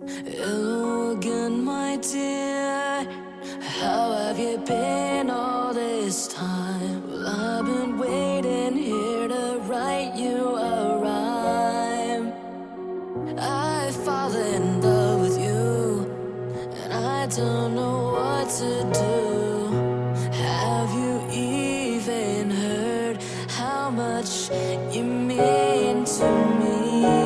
Hello again, my dear. How have you been all this time? Well, I've been waiting here to write you a rhyme. I fall in love with you, and I don't know what to do. Have you even heard how much you mean to me?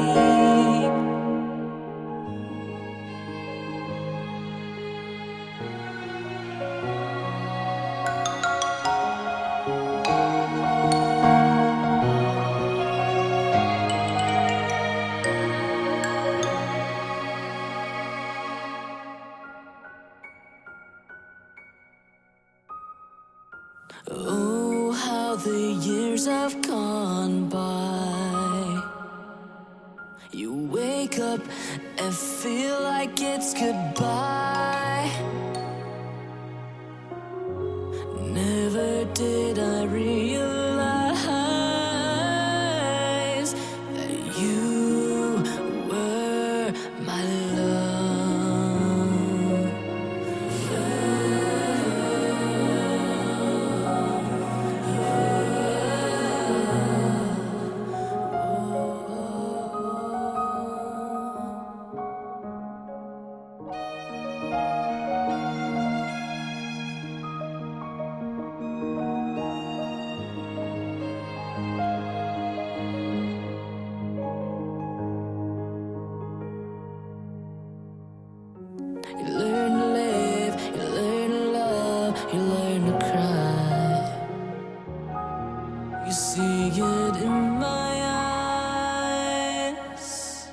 Oh, how the years have gone by. You wake up and feel like it's goodbye. Never did I realize that you were my love. You learn to live, you learn to love, you learn to cry. You see it in my eyes.